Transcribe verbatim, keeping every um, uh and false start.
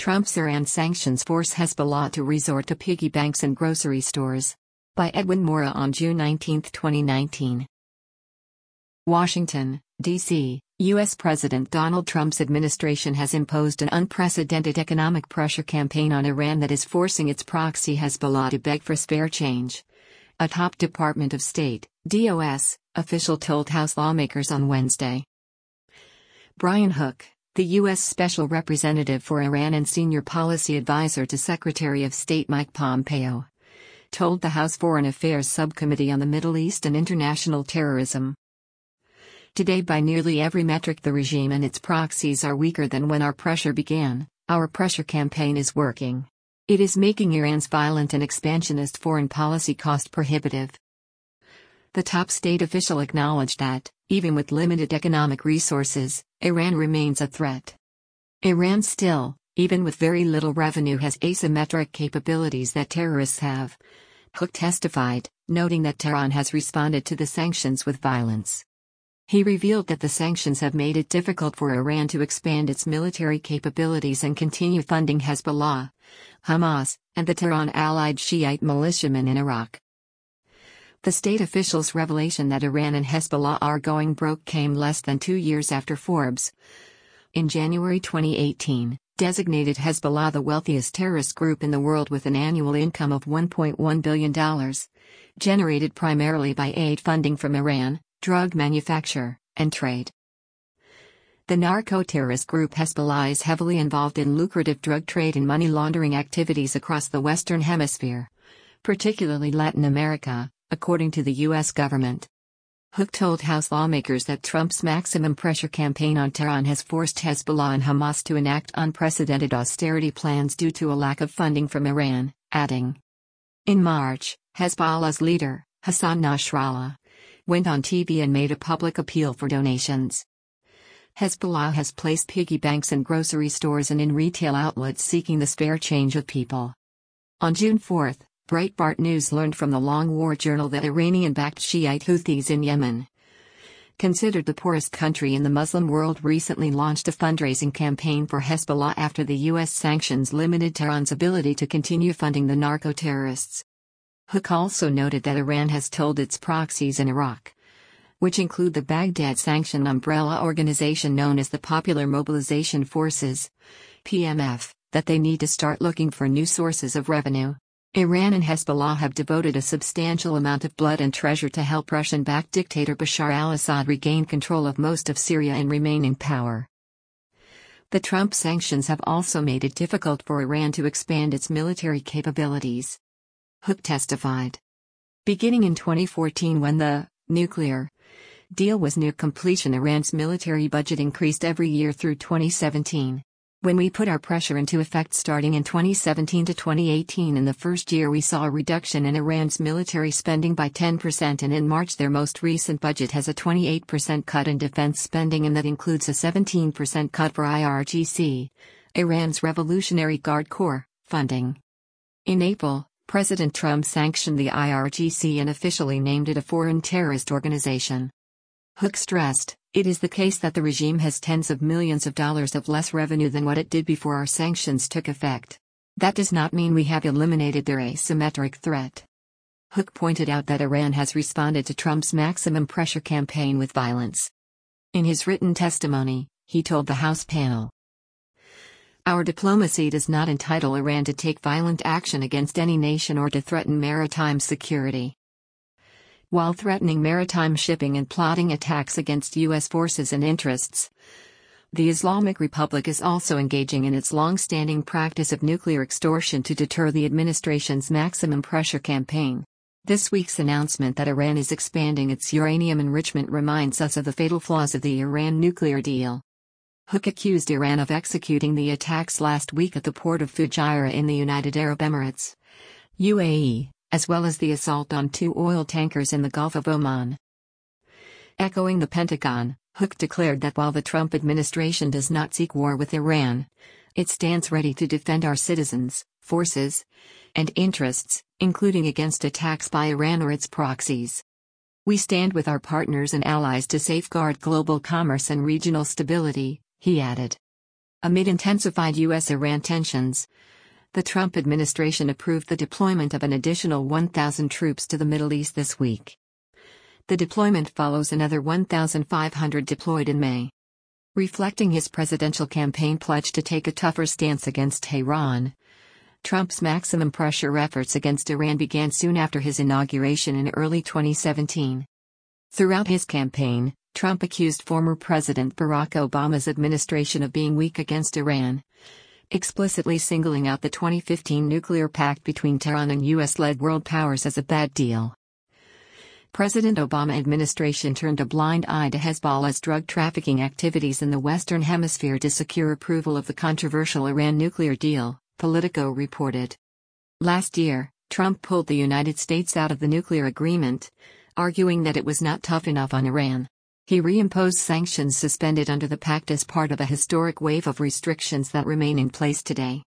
Trump's Iran sanctions force Hezbollah to resort to piggy banks and grocery stores. By Edwin Mora on June nineteenth, twenty nineteen. Washington, D C U S President Donald Trump's administration has imposed an unprecedented economic pressure campaign on Iran that is forcing its proxy Hezbollah to beg for spare change. A top Department of State (D O S) official told House lawmakers on Wednesday. Brian Hook, the U S Special Representative for Iran and Senior Policy Advisor to Secretary of State Mike Pompeo, told the House Foreign Affairs Subcommittee on the Middle East and International Terrorism. Today, by nearly every metric, the regime and its proxies are weaker than when our pressure began. Our pressure campaign is working. It is making Iran's violent and expansionist foreign policy cost prohibitive. The top state official acknowledged that, even with limited economic resources, Iran remains a threat. Iran still, even with very little revenue, has asymmetric capabilities that terrorists have, Hook testified, noting that Tehran has responded to the sanctions with violence. He revealed that the sanctions have made it difficult for Iran to expand its military capabilities and continue funding Hezbollah, Hamas, and the Tehran-allied Shiite militiamen in Iraq. The state official's revelation that Iran and Hezbollah are going broke came less than two years after Forbes, in January twenty eighteen, designated Hezbollah the wealthiest terrorist group in the world with an annual income of one point one billion dollars, generated primarily by aid funding from Iran, drug manufacture, and trade. The narco-terrorist group Hezbollah is heavily involved in lucrative drug trade and money laundering activities across the Western Hemisphere, particularly Latin America, according to the U S government. Hook told House lawmakers that Trump's maximum pressure campaign on Tehran has forced Hezbollah and Hamas to enact unprecedented austerity plans due to a lack of funding from Iran, adding. In March, Hezbollah's leader, Hassan Nasrallah, went on T V and made a public appeal for donations. Hezbollah has placed piggy banks in grocery stores and in retail outlets seeking the spare change of people. On June fourth, Breitbart News learned from the Long War Journal that Iranian-backed Shiite Houthis in Yemen, considered the poorest country in the Muslim world, recently launched a fundraising campaign for Hezbollah after the U S sanctions limited Tehran's ability to continue funding the narco-terrorists. Hook also noted that Iran has told its proxies in Iraq, which include the Baghdad-sanctioned umbrella organization known as the Popular Mobilization Forces, P M F, that they need to start looking for new sources of revenue. Iran and Hezbollah have devoted a substantial amount of blood and treasure to help Russian-backed dictator Bashar al-Assad regain control of most of Syria and remain in power. The Trump sanctions have also made it difficult for Iran to expand its military capabilities. Hook testified. Beginning in twenty fourteen, when the nuclear deal was near completion, Iran's military budget increased every year through twenty seventeen. When we put our pressure into effect starting in twenty seventeen to twenty eighteen, in the first year we saw a reduction in Iran's military spending by ten percent, and in March their most recent budget has a twenty-eight percent cut in defense spending, and that includes a seventeen percent cut for I R G C, Iran's Revolutionary Guard Corps, funding. In April, President Trump sanctioned the I R G C and officially named it a foreign terrorist organization. Hook stressed, "It is the case that the regime has tens of millions of dollars of less revenue than what it did before our sanctions took effect. That does not mean we have eliminated their asymmetric threat." Hook pointed out that Iran has responded to Trump's maximum pressure campaign with violence. In his written testimony, he told the House panel, "Our diplomacy does not entitle Iran to take violent action against any nation or to threaten maritime security. While threatening maritime shipping and plotting attacks against U S forces and interests, the Islamic Republic is also engaging in its long-standing practice of nuclear extortion to deter the administration's maximum pressure campaign. This week's announcement that Iran is expanding its uranium enrichment reminds us of the fatal flaws of the Iran nuclear deal." Hook accused Iran of executing the attacks last week at the port of Fujairah in the United Arab Emirates, U A E, as well as the assault on two oil tankers in the Gulf of Oman. Echoing the Pentagon, Hook declared that while the Trump administration does not seek war with Iran, it stands ready to defend our citizens, forces, and interests, including against attacks by Iran or its proxies. "We stand with our partners and allies to safeguard global commerce and regional stability," he added. Amid intensified U S Iran tensions, the Trump administration approved the deployment of an additional one thousand troops to the Middle East this week. The deployment follows another one thousand five hundred deployed in May. Reflecting his presidential campaign pledge to take a tougher stance against Tehran, Trump's maximum pressure efforts against Iran began soon after his inauguration in early twenty seventeen. Throughout his campaign, Trump accused former President Barack Obama's administration of being weak against Iran, explicitly singling out the twenty fifteen nuclear pact between Tehran and U S-led world powers as a bad deal. President Obama administration turned a blind eye to Hezbollah's drug trafficking activities in the Western Hemisphere to secure approval of the controversial Iran nuclear deal, Politico reported. Last year, Trump pulled the United States out of the nuclear agreement, arguing that it was not tough enough on Iran. He reimposed sanctions suspended under the pact as part of a historic wave of restrictions that remain in place today.